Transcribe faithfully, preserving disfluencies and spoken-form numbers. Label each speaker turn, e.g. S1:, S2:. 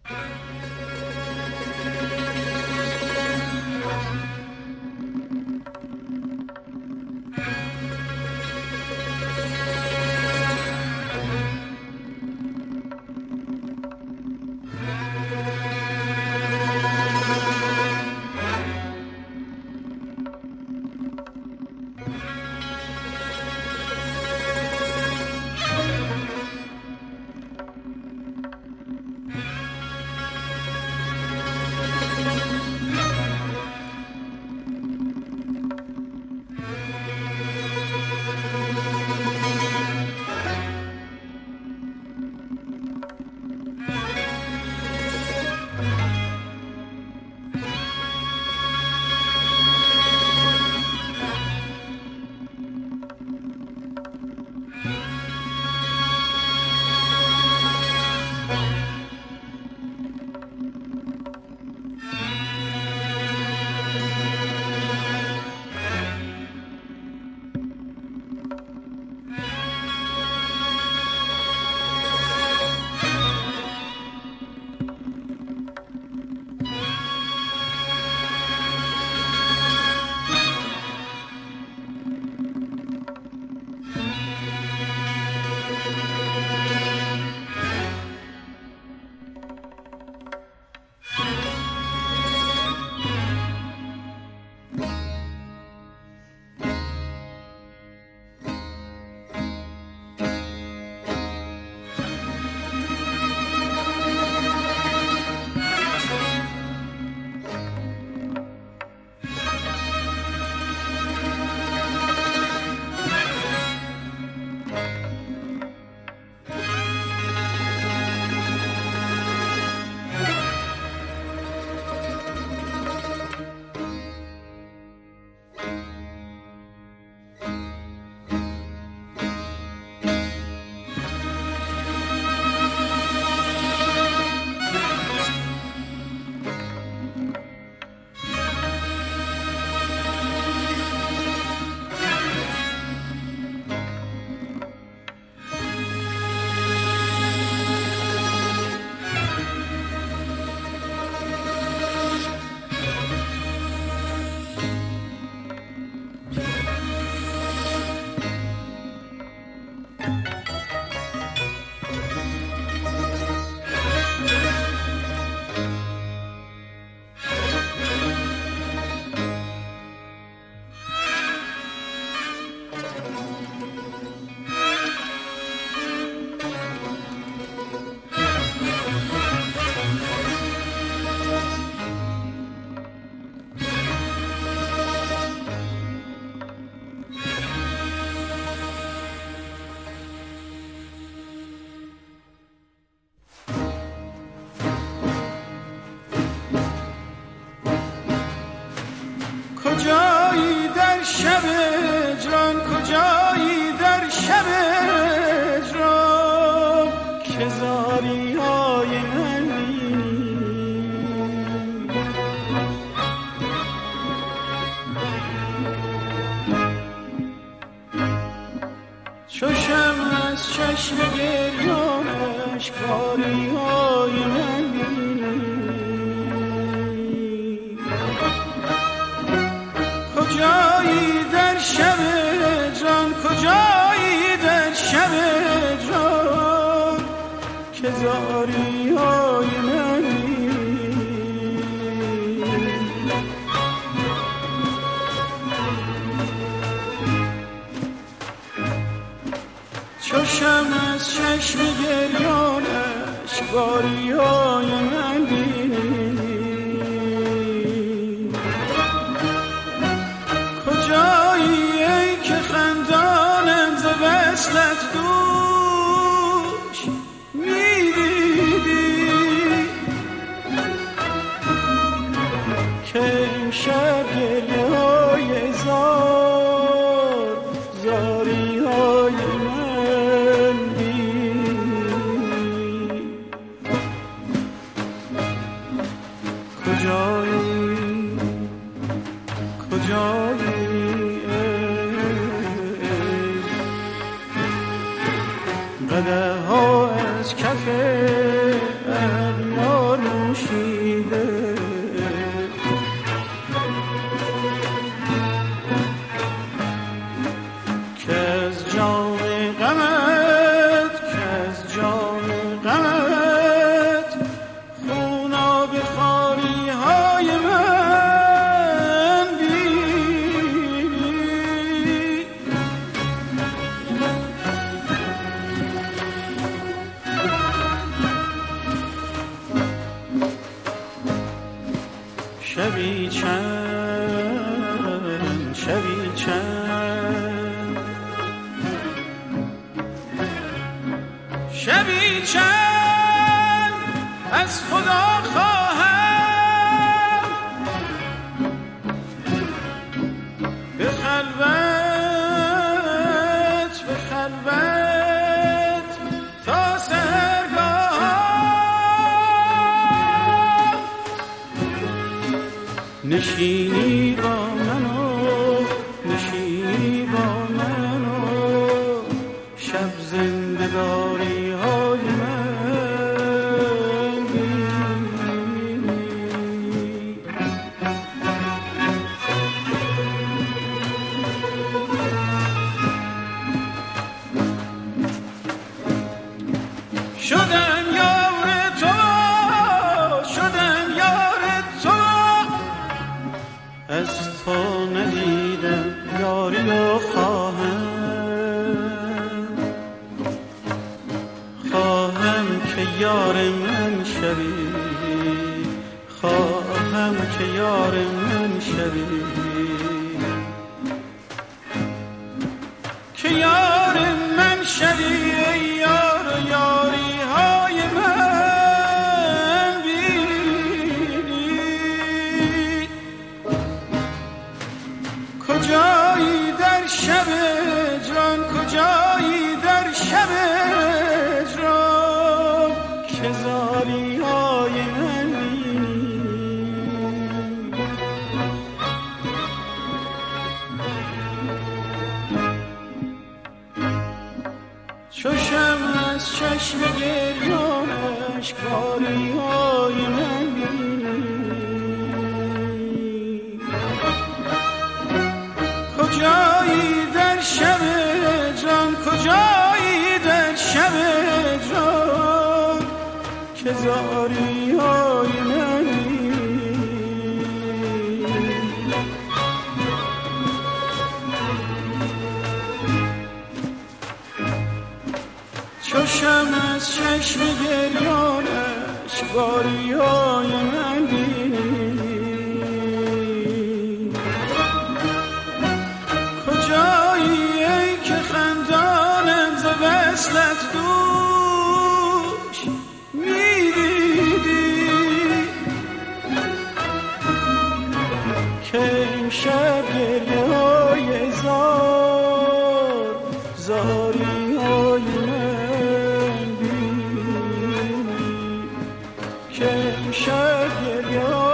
S1: کجایی در شب اجران، کجایی در شب اجران که زاری های من بینی. چو شمع از چشم گریانش کاری های من بینی. کجایی در شب جان، کجایی در شب جان که زاری های من چو شمع از چشم گریانش باری های من بینی. کجایی ای که خندانم ز وصلت دوش میدیدی که امشب گریه های زار زاری های من بینی. کجایی کجایی قدح ها از کف اغیار شبی چند شبی چند شبی چند از خدا خواهم به خلوت به خلوت تا سحرگاه نشینی با منو نشینی با منو شب زندگاری های من شدم یار تو شدم یار تو از تو ندیدم یاری و خواهم خواهم که یار من شوی خواهم که یار من شوی که یار من شوی یار یاری های من بینی کجایی در شب هجران کجایی در شب هجران که زاری های من بینی چو شمع از چشم گریانش کاری های من بینی کجایی در شب هجران کجایی در شب هجران که زاری های من بینی چو شمع از چشم گریانش باری های من بینی کجایی ای که خندانم ز وصلت دوش میدیدی که امشب گریه های زار زاری های من که امشب گریه